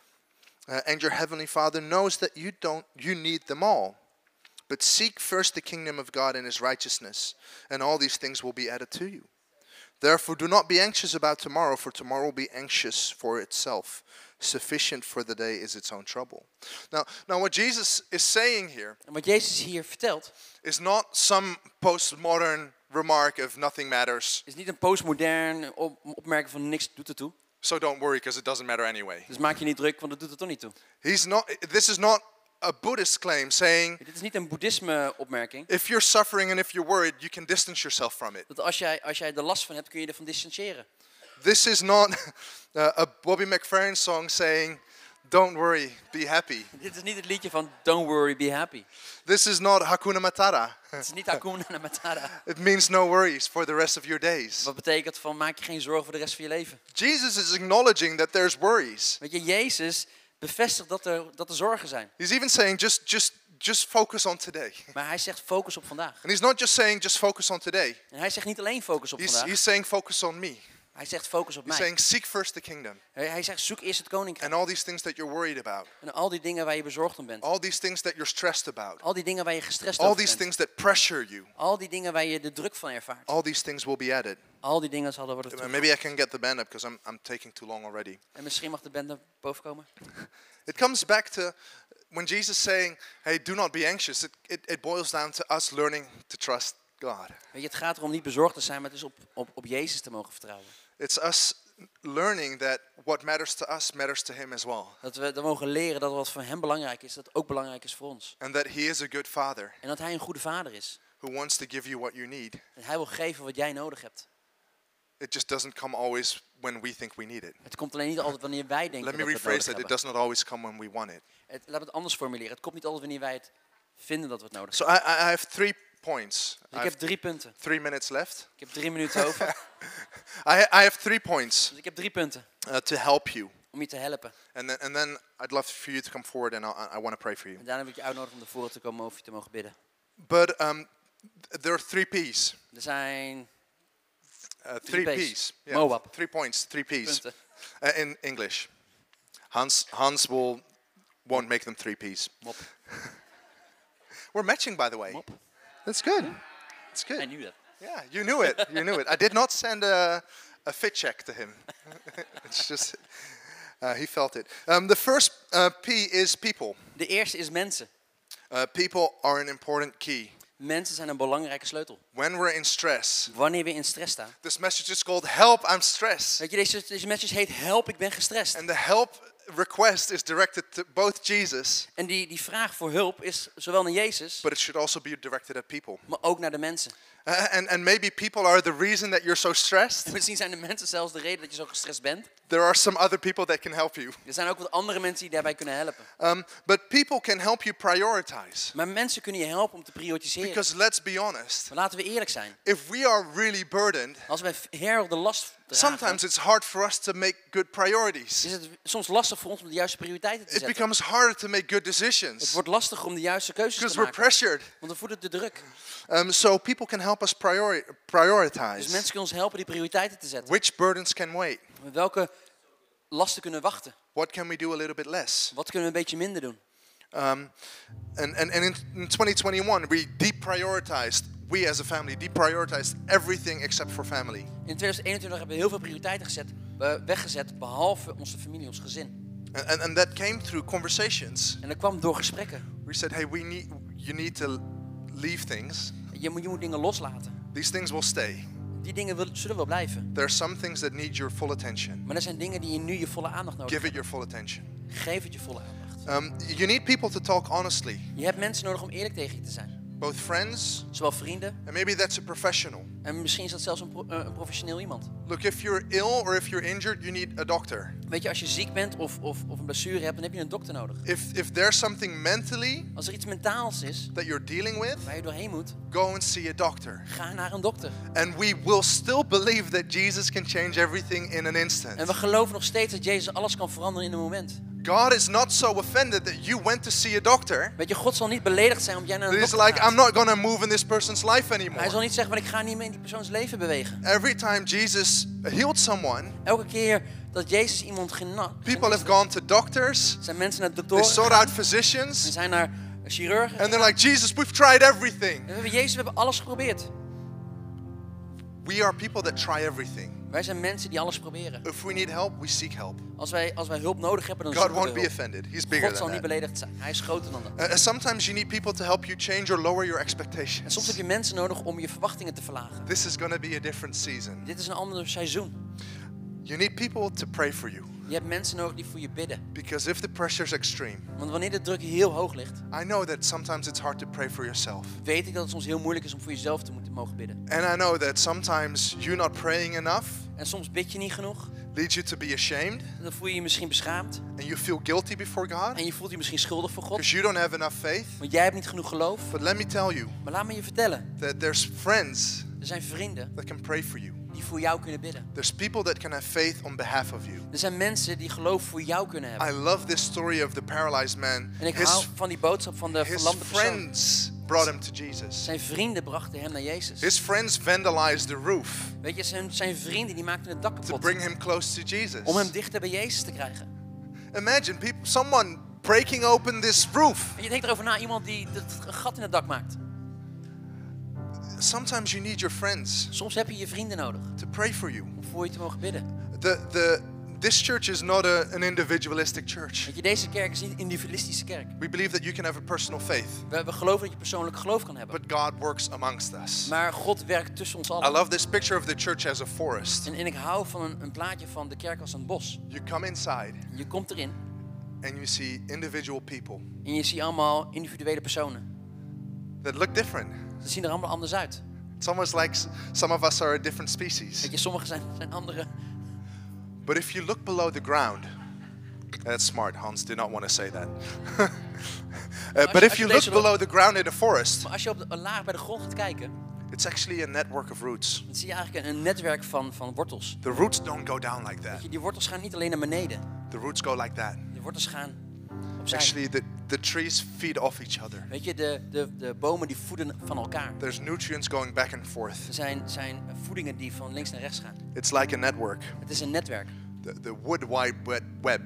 S2: Uh, and your heavenly Father knows that you don't, you need them all. But seek first the kingdom of God and his righteousness, and all these things will be added to you. Therefore do not be anxious about tomorrow, for tomorrow will be anxious for itself. Sufficient for the day is its own trouble. Now, now what Jesus is saying here
S3: En wat Jezus hier vertelt,
S2: is not some postmodern remark of nothing matters.
S3: is niet een postmodern op- opmerking van niks doet ertoe.
S2: So don't worry because it doesn't matter anyway.
S3: Dus maak je niet druk, want het doet er toch niet toe.
S2: He's not this is not a Buddhist claim saying
S3: Dit is niet een boeddhisme opmerking.
S2: if you're suffering and if you're worried, you can distance yourself from it.
S3: Dat als jij, als jij er last van hebt, kun je ervan distancieren.
S2: This is not uh, a Bobby McFerrin song saying don't worry, be happy.
S3: Dit is niet het liedje van Don't worry, be happy.
S2: This is not Hakuna Matata.
S3: Het is niet Hakuna Matata.
S2: It means no worries for the rest of your days.
S3: Wat betekent van maak je geen zorgen voor de rest van je leven.
S2: Jesus is acknowledging that there's worries.
S3: Weet je, Jezus bevestigt dat er, dat er zorgen zijn.
S2: He's even saying just just just focus on today.
S3: Maar hij zegt focus op vandaag.
S2: And he's not just saying just focus on today.
S3: En hij zegt niet alleen focus op
S2: He's,
S3: vandaag.
S2: he's saying focus on me.
S3: Hij zegt focus op
S2: He's
S3: mij.
S2: saying seek first the kingdom
S3: Hij hij zegt zoek eerst het koninkrijk.
S2: and all these things that you're worried about.
S3: En al die dingen waar je bezorgd om bent.
S2: All these things that you're stressed about.
S3: Al die dingen waar je gestrest
S2: All
S3: over
S2: these
S3: bent.
S2: things that pressure you.
S3: Al die dingen waar je de druk van ervaart.
S2: All these things will be added.
S3: Al die dingen zullen worden
S2: Uh,
S3: terug.
S2: Maybe I can get the band up because I'm I'm taking too long already.
S3: En misschien mag de band naar boven komen.
S2: It comes back to when Jesus is saying, hey, do not be anxious. It, it, it boils down to us learning to trust God.
S3: Weet je, het gaat erom niet bezorgd te zijn, maar het is op, op, op Jezus te mogen vertrouwen.
S2: It's us learning that what matters to us matters to him as well.
S3: Dat we dat mogen leren dat wat voor hem belangrijk is, dat ook belangrijk is voor ons.
S2: And that he is a good father
S3: En dat hij een goede vader is.
S2: who wants to give you what you need.
S3: En hij wil geven wat jij nodig hebt.
S2: It just doesn't come always when we think we need it.
S3: Het komt alleen niet altijd wanneer wij denken
S2: Let me
S3: dat we het
S2: rephrase
S3: nodig
S2: that. It
S3: hebben.
S2: does not always come when we want it.
S3: Het, laat het anders formuleren. Het komt niet altijd wanneer wij het vinden dat we het nodig
S2: So
S3: hebben.
S2: I, I have three points.
S3: Dus
S2: I
S3: ik
S2: have
S3: heb drie punten.
S2: three minutes left.
S3: Ik heb drie minuten over.
S2: I, I have three points
S3: Dus ik heb drie punten
S2: uh, to help you.
S3: om je te helpen.
S2: And then, and then I'd love for you to come forward and I, I want to pray for you.
S3: En daarna wil ik je uitnodigen om naar voren te komen om over je te mogen bidden.
S2: But um, th- there are three P's.
S3: Er zijn
S2: Uh, three
S3: P's.
S2: P's. Yeah,
S3: Moab.
S2: Three points, three P's.
S3: punten.
S2: Uh, in English. Hans, Hans will, won't make them three P's.
S3: Mop.
S2: We're matching, by the way.
S3: Mop.
S2: That's good. That's
S3: I
S2: good.
S3: knew that.
S2: Yeah, you knew it. You knew it. I did not send a, a fit check to him. It's just, uh, he felt it. Um, the first uh, P is people.
S3: De eerste is mensen.
S2: Uh, people are an important key.
S3: Mensen zijn een belangrijke sleutel.
S2: When we're in stress,
S3: Wanneer we in stress staan.
S2: this message is called Help, I'm Stressed.
S3: Weet je, deze, deze message heet Help, ik ben gestrest.
S2: And the help request is directed to both Jesus,
S3: En die, die vraag voor hulp is zowel naar Jezus,
S2: but it should also be directed at people.
S3: maar ook naar de mensen.
S2: Uh, and, and maybe people are the reason that you're so stressed.
S3: En misschien zijn de mensen zelfs de reden dat je zo gestrest bent.
S2: There are some other people that can help you.
S3: Er zijn ook wat andere mensen die daarbij kunnen helpen.
S2: Um, but people can help you prioritize.
S3: Maar mensen kunnen je helpen om te prioritiseren.
S2: Because let's be honest,
S3: Maar laten we eerlijk zijn.
S2: if we are really burdened,
S3: Als wij heel de last dragen,
S2: sometimes it's hard for us to make good priorities.
S3: is het soms lastig voor ons om de juiste prioriteiten te
S2: It
S3: zetten.
S2: becomes harder to make good
S3: Het
S2: decisions
S3: wordt lastiger om de juiste keuzes
S2: because
S3: te
S2: we're
S3: maken.
S2: pressured.
S3: Want we voelen de druk.
S2: Um, so people can help us priori-
S3: Dus
S2: prioritize.
S3: mensen kunnen ons helpen die prioriteiten te zetten.
S2: Which burdens can wait?
S3: Welke lasten kunnen wachten?
S2: What can we do a little bit less?
S3: Wat kunnen we een beetje minder doen?
S2: Um, and, and, and in, in twenty twenty-one, we deprioritized, we as a family, deprioritized everything except for family.
S3: In tweeduizend eenentwintig hebben we heel veel prioriteiten gezet, uh, weggezet, behalve onze familie, ons gezin.
S2: And, and, and that came through conversations.
S3: En dat kwam door gesprekken.
S2: We said, hey, we need, you need to leave things.
S3: Je moet, je moet dingen loslaten.
S2: These things will stay.
S3: Die dingen wil, zullen wel blijven.
S2: There are some things that need your full attention.
S3: Maar er zijn dingen die je nu je volle aandacht nodig
S2: Give it
S3: hebben.
S2: your full attention.
S3: Geef het je volle aandacht.
S2: Um, you need people to talk honestly,
S3: Je hebt mensen nodig om eerlijk tegen je te zijn.
S2: both friends,
S3: Zowel vrienden,
S2: and maybe that's a professional.
S3: en misschien is dat zelfs een, pro- uh, een professioneel iemand.
S2: Look, if you're ill or if you're injured, you need a doctor.
S3: Weet je, als je ziek bent of, of, of een blessure hebt, dan heb je een dokter nodig.
S2: If, if there's something mentally
S3: Als er iets mentaals is,
S2: that you're dealing with,
S3: waar je doorheen moet,
S2: go and see a doctor.
S3: ga naar een dokter.
S2: And we will still believe that Jesus can change everything in an instant.
S3: En we geloven nog steeds dat Jezus alles kan veranderen in een moment.
S2: God is not so offended that you went to see a doctor.
S3: Weet je, God zal niet beledigd zijn omdat jij naar een
S2: He's
S3: dokter
S2: like, I'm
S3: gaat.
S2: not going to move in this person's life anymore.
S3: Hij zal niet zeggen, van, ik ga niet meer in die persoons leven bewegen.
S2: Every time Jesus healed someone,
S3: Elke keer dat Jezus iemand gena-
S2: people have gone to doctors,
S3: zijn mensen naar de
S2: they
S3: dokter
S2: sought
S3: gegaan.
S2: out physicians,
S3: Ze zijn naar chirurgen.
S2: and they're like, Jesus, we've tried everything.
S3: En we hebben Jezus, we hebben alles geprobeerd.
S2: We are people that try everything.
S3: Wij zijn mensen die alles proberen.
S2: If we need help, we seek help.
S3: Als wij, als wij hulp nodig hebben, dan
S2: God
S3: zoeken we
S2: won't be
S3: hulp.
S2: offended. He's bigger
S3: God zal
S2: than
S3: niet
S2: that.
S3: beledigd zijn. Hij is groter dan dat.
S2: Uh, sometimes you need people to help you change or lower your
S3: En soms heb
S2: expectations.
S3: je mensen nodig om je verwachtingen te verlagen.
S2: This is going to be a different season.
S3: Dit is een ander seizoen.
S2: You need people to pray for you.
S3: Je hebt mensen nodig die voor je bidden.
S2: Because if the pressure is extreme,
S3: Want wanneer de druk heel hoog ligt,
S2: I know that sometimes it's hard to pray for yourself.
S3: weet ik dat het soms heel moeilijk is om voor jezelf te moeten mogen bidden.
S2: And I know that sometimes you not praying enough
S3: En soms bid je niet genoeg.
S2: leads you to be ashamed
S3: En dan voel je je misschien beschaamd.
S2: and you feel guilty before God
S3: En je voelt je misschien schuldig voor God.
S2: because you don't have enough faith.
S3: Want jij hebt niet genoeg geloof.
S2: But let me tell you
S3: Maar laat me je vertellen.
S2: that there's friends
S3: Er zijn vrienden
S2: that can pray for you.
S3: die voor jou kunnen bidden.
S2: There's people that can have faith on behalf of you.
S3: Er zijn mensen die geloof voor jou kunnen hebben.
S2: I love this story of the paralyzed man.
S3: En ik
S2: His,
S3: hou van die boodschap van de
S2: his
S3: verlamde persoon.
S2: friends brought him to Jesus.
S3: Zijn vrienden brachten hem naar Jezus.
S2: His friends vandalized the roof
S3: Weet je, zijn, zijn vrienden die maakten het dak
S2: to
S3: kapot.
S2: bring him close to Jesus.
S3: Om hem dichter bij Jezus te krijgen.
S2: Imagine people, someone breaking open this roof.
S3: En je denkt erover na, iemand die het, een gat in het dak maakt.
S2: Sometimes you need your friends
S3: Soms heb je je vrienden nodig
S2: to pray for you.
S3: om voor je te mogen bidden.
S2: The, the, this church is not a, an individualistic church.
S3: Weet je, deze kerk is niet een individualistische kerk.
S2: We believe that you can have a personal faith,
S3: We, we geloven dat je persoonlijk geloof kan hebben.
S2: but God works amongst us.
S3: Maar God werkt tussen ons
S2: I
S3: allen.
S2: love this picture of the church as a forest.
S3: En, en ik hou van een, een plaatje van de kerk als een bos.
S2: You come inside
S3: Je komt erin
S2: and you see individual people
S3: en je ziet allemaal individuele personen.
S2: that look different.
S3: Ze zien er allemaal anders uit.
S2: It's almost like s- some of us are a different species.
S3: Weet je, sommigen zijn, zijn andere.
S2: But if you look below the ground, that's smart. Hans did not want to say that. Uh, but if you look below the ground in the forest,
S3: Maar als je op de, een laag bij de grond gaat kijken,
S2: it's actually a network of roots.
S3: dan zie je eigenlijk een, een netwerk van, van wortels.
S2: The roots don't go down like that.
S3: Weet je, die wortels gaan niet alleen naar beneden.
S2: The roots go like that.
S3: Die wortels gaan opzij.
S2: Actually, the, the trees feed off each other.
S3: Weet je, de, de, de bomen die voeden van elkaar.
S2: There's nutrients going back and forth.
S3: Er zijn, zijn voedingen die van links naar rechts gaan.
S2: It's like a network.
S3: Het is een netwerk.
S2: The, the wood wide web- web.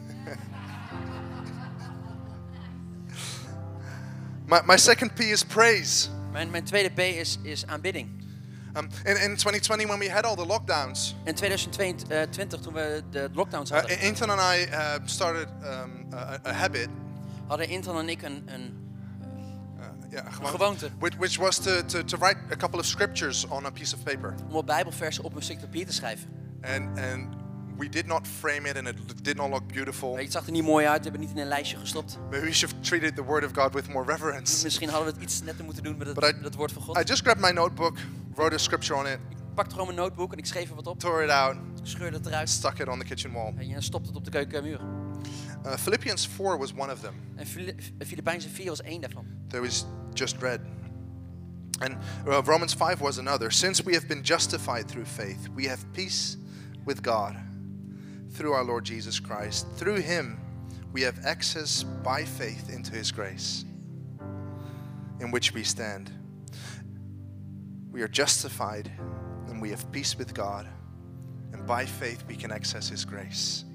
S2: my, my second P is praise.
S3: Mijn, mijn tweede P is, is aanbidding.
S2: Um, in, in twenty twenty, when we had all the lockdowns,
S3: In twintig tweeëntwintig, toen we de lockdowns
S2: uh,
S3: hadden,
S2: Intan and I uh, started um, a, a habit.
S3: hadden Intan en ik een, een
S2: Uh, yeah,
S3: Een
S2: gewoon-
S3: gewoonte.
S2: Which, which was to, to, to write a couple of scriptures on a piece of paper.
S3: om wat bijbelversen op een stuk papier te schrijven.
S2: And, and we did not frame it and it did not look beautiful.
S3: Weet je, het zag er niet mooi uit, we hebben het niet in een lijstje gestopt.
S2: Maybe we should have treated the word of God with more reverence.
S3: Misschien hadden we het iets netter moeten doen met het,
S2: But I-
S3: met het woord van God.
S2: I just grabbed my notebook, wrote a scripture on it,
S3: Ik pakte gewoon mijn notebook en ik schreef er wat op.
S2: tore it out,
S3: Ik scheurde het eruit
S2: stuck it on the kitchen wall.
S3: en je stopte het op de keukenmuur.
S2: Uh, Philippians four was one of them.
S3: En Fili- Filipijnse vier was één daarvan.
S2: That was just read. And uh, Romans five was another. Since we have been justified through faith, we have peace with God through our Lord Jesus Christ. Through him, we have access by faith into his grace, in which we stand. We are justified and we have peace with God. And by faith, we can access his grace.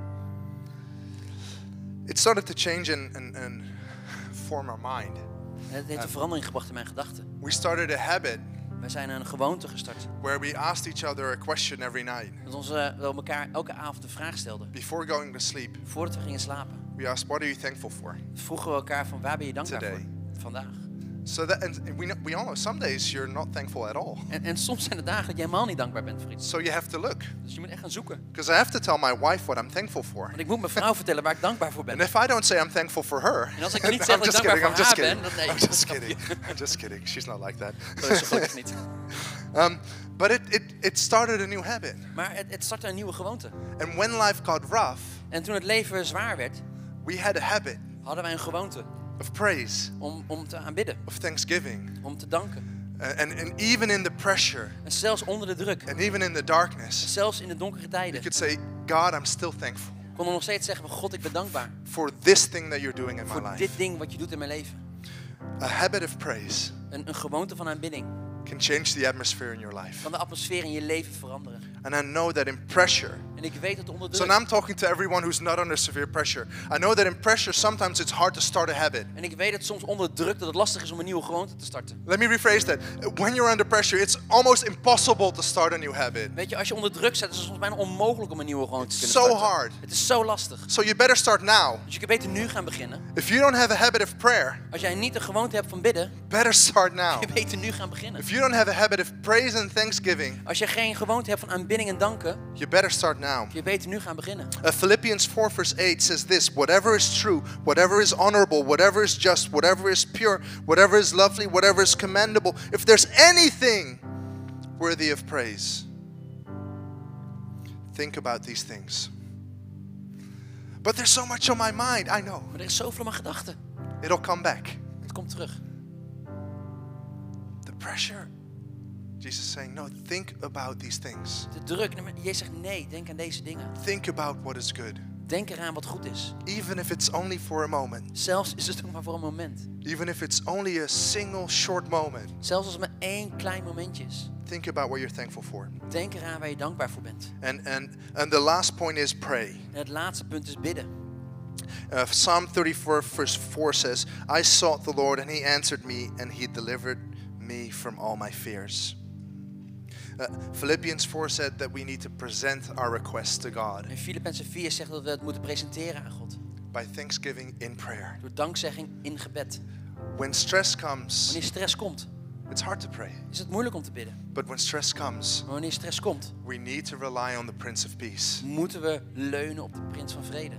S2: It started to change and, and, and form our mind.
S3: En het heeft een verandering gebracht in mijn gedachten.
S2: We started a habit
S3: Wij zijn een gewoonte gestart.
S2: where we asked each other a question every night.
S3: Dat onze, we elkaar elke avond een vraag stelden.
S2: Before going to sleep,
S3: Voordat we gingen slapen.
S2: we asked, what are you thankful for?
S3: Vroegen we elkaar van waar ben je dankbaar
S2: Today.
S3: voor? Vandaag.
S2: So that, and we, know, we all know some days you're not thankful at all.
S3: En, en soms zijn er dagen dat je helemaal niet dankbaar bent voor iets.
S2: So you have to look.
S3: Dus je moet echt gaan zoeken.
S2: Because I have to tell my wife what I'm thankful for.
S3: Want ik moet mijn vrouw vertellen waar ik dankbaar voor ben.
S2: And if I don't say I'm thankful for her,
S3: En als ik niet zeg
S2: I'm
S3: dat ik
S2: just
S3: dankbaar
S2: kidding,
S3: voor
S2: I'm just
S3: haar
S2: kidding.
S3: ben, dan nee.
S2: I'm just kidding. I'm just kidding. She's not like that.
S3: Dat is zo gelukkig niet.
S2: Um, but it, it, it started a new habit.
S3: Maar het, het startte een nieuwe gewoonte.
S2: And when life got rough,
S3: En toen het leven zwaar werd,
S2: we had a habit
S3: hadden wij een gewoonte
S2: of praise,
S3: om, om te aanbidden.
S2: of thanksgiving.
S3: Om te danken.
S2: Uh, and, and even in the pressure,
S3: En zelfs onder de druk.
S2: and even in the darkness,
S3: Zelfs in de donkere
S2: you
S3: tijden.
S2: could say, God, I'm still thankful.
S3: kon er nog steeds zeggen van God, ik ben dankbaar
S2: for this thing that you're doing in my
S3: voor
S2: life.
S3: dit ding wat je doet in mijn leven.
S2: A habit of praise
S3: Een, een gewoonte van aanbidding
S2: can change the atmosphere in your life.
S3: kan de atmosfeer in je leven veranderen.
S2: And I know that in pressure,
S3: En ik weet het onder
S2: so
S3: druk.
S2: now I'm talking to everyone who's not under severe pressure. I know that in pressure sometimes it's hard to start a habit.
S3: En ik weet het soms onder druk dat het lastig is om een nieuwe gewoonte te starten.
S2: Let me rephrase that. When you're under pressure, it's almost impossible to start a new habit.
S3: Weet je, als je onder druk zet, is het soms bijna onmogelijk om een nieuwe gewoonte te kunnen
S2: So
S3: starten.
S2: hard.
S3: Het is zo lastig.
S2: So you better start now.
S3: Dus je kan beter nu gaan beginnen.
S2: If you don't have a habit of prayer,
S3: Als jij niet een gewoonte hebt van bidden,
S2: better start now.
S3: kun je beter nu gaan beginnen.
S2: If you don't have a habit of praise and thanksgiving,
S3: Als je geen gewoonte hebt van aanbidding en danken,
S2: you better start now.
S3: kun je beter nu gaan beginnen.
S2: Uh, Philippians four verse eight says this: whatever is true, whatever is honorable, whatever is just, whatever is pure, whatever is lovely, whatever is commendable, if there's anything worthy of praise, think about these things. But there's so much on my mind, I know.
S3: Maar er is zoveel in mijn gedachten.
S2: It'll come back.
S3: Het komt terug.
S2: The pressure. Jesus is saying, no, think about these things.
S3: De druk. Nee, maar Jezus zegt nee, denk aan deze dingen.
S2: Think about what is good.
S3: Denk eraan wat goed is.
S2: Even if it's only for a moment.
S3: Zelfs is het ook maar voor een moment.
S2: Even if it's only a single short moment.
S3: Zelfs als het maar één klein momentje is.
S2: Think about what you're thankful for.
S3: Denk eraan waar je dankbaar voor bent.
S2: And and and the last point is pray.
S3: En het laatste punt is bidden.
S2: Uh, Psalm thirty-four verse four says, I sought the Lord and he answered me and he delivered me from all my fears. Uh, Philippians four said that we need to present our requests to God
S3: En Filippenzen vier zegt dat we het moeten presenteren aan God.
S2: by thanksgiving in prayer.
S3: Door dankzegging in gebed.
S2: When stress comes,
S3: Wanneer stress komt,
S2: it's hard to pray.
S3: is het moeilijk om te bidden.
S2: But when stress comes,
S3: Maar wanneer stress komt,
S2: we need to rely on the Prince of Peace.
S3: moeten we leunen op de prins van vrede.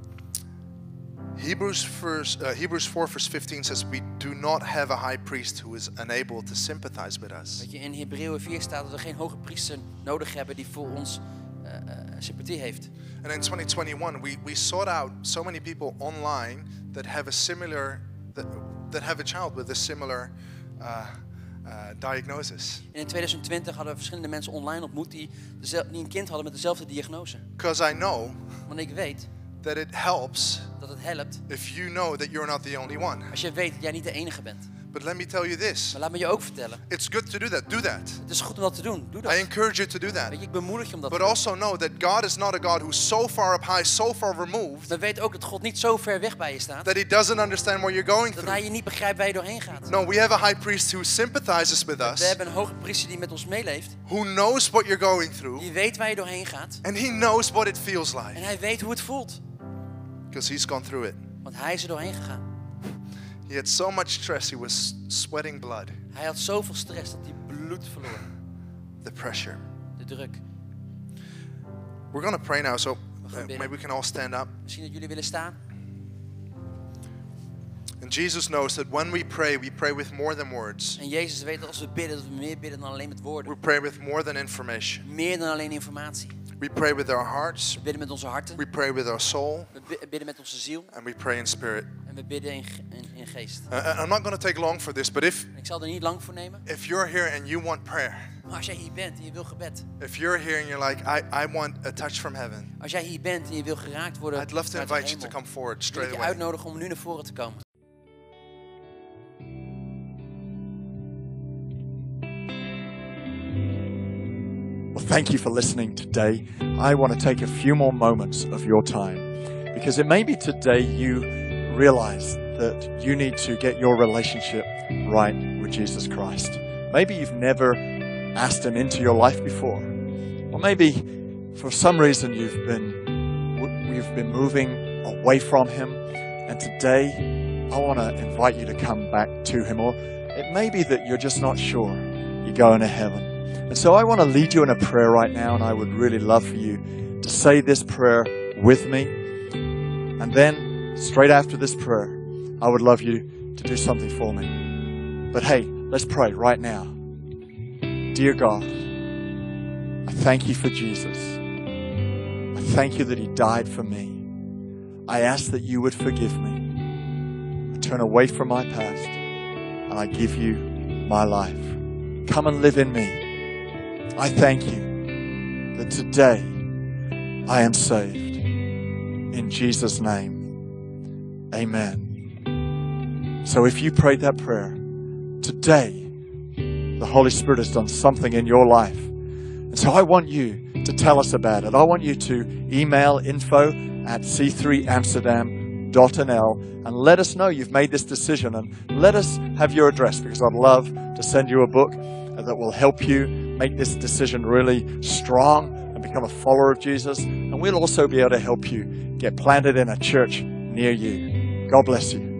S2: Hebrews, verse, uh, Hebrews four verse fifteen says, we do not have a high priest who is unable to sympathize with us.
S3: Weet je, in Hebreeën vier staat dat we geen hoge priester nodig hebben die voor ons uh, uh, sympathie heeft.
S2: And in twenty twenty-one, we, we sought out so many people online that have a similar, that, that have a child with a similar uh, uh, diagnosis.
S3: En in twintig twintig hadden we verschillende mensen online ontmoet die, dezelfde, die een kind hadden met dezelfde diagnose.
S2: Because I know
S3: Want ik weet
S2: that it helps
S3: dat het helpt
S2: if you know that you're not the only one.
S3: als je weet dat jij niet de enige bent.
S2: But let me tell you this.
S3: Maar laat me je ook vertellen.
S2: It's good to do that. Do that.
S3: Het is goed om dat te doen. Doe dat.
S2: I encourage you to do that.
S3: Weet je, ik bemoedig je om dat
S2: But
S3: te doen.
S2: also know that God is not a God who's so far up high, so far removed,
S3: Maar weet ook dat God niet zo ver weg bij je staat.
S2: that he doesn't understand what you're going
S3: Dat
S2: through.
S3: hij je niet begrijpt waar je doorheen gaat.
S2: No, we have a high priest who sympathizes with
S3: We
S2: us,
S3: hebben een hoge priester die met ons meeleeft.
S2: who knows what you're going through,
S3: Die weet waar je doorheen gaat.
S2: and he knows what it feels
S3: En
S2: like,
S3: hij weet hoe het voelt.
S2: because he's gone through it.
S3: Want hij is er doorheen gegaan.
S2: He had so much stress, he was sweating blood.
S3: Hij had zoveel stress dat hij bloed verloor.
S2: The pressure.
S3: De druk.
S2: We're going to pray now, so
S3: We
S2: uh,
S3: gaan bidden.
S2: maybe we can all stand up.
S3: Misschien dat jullie willen staan.
S2: And Jesus knows that when we pray, we pray with more than words.
S3: En Jezus weet dat als we bidden, dat we meer bidden dan alleen met woorden.
S2: We pray with more than information.
S3: Meer dan alleen informatie.
S2: We pray with our hearts,
S3: We bidden met onze harten.
S2: we pray with our soul,
S3: We bi- bidden met onze ziel.
S2: and we pray in spirit.
S3: En we bidden in, ge- in, in geest.
S2: Uh, uh, I'm not going to take long for this, but if
S3: En ik zal er niet lang voor nemen.
S2: if you're here and you want prayer,
S3: Maar als jij hier bent en je wil gebed.
S2: if you're here and you're like, I, I want a touch from heaven,
S3: Als jij hier bent en je wil geraakt worden
S2: I'd love to
S3: vanuit de
S2: invite you to
S3: hemel,
S2: come forward
S3: wil ik
S2: straight
S3: je
S2: away.
S3: uitnodigen om nu naar voren te komen.
S1: Well, thank you for listening today. I want to take a few more moments of your time because it may be today you realize that you need to get your relationship right with Jesus Christ. Maybe you've never asked Him into your life before, or maybe for some reason you've been you've been moving away from Him, and today I want to invite you to come back to Him. Or it may be that you're just not sure you're going to heaven. And so I want to lead you in a prayer right now, and I would really love for you to say this prayer with me. And then, straight after this prayer, I would love you to do something for me. But hey, let's pray right now. Dear God, I thank you for Jesus. I thank you that He died for me. I ask that you would forgive me. I turn away from my past, and I give you my life. Come and live in me. I thank you that today I am saved. in Jesus' name. Amen. So if you prayed that prayer, today, the Holy Spirit has done something in your life. And so I want you to tell us about it. I want you to email info at c three amsterdam dot n l and let us know you've made this decision, and let us have your address, because I'd love to send you a book that will help you make this decision really strong and become a follower of Jesus. And we'll also be able to help you get planted in a church near you. God bless you.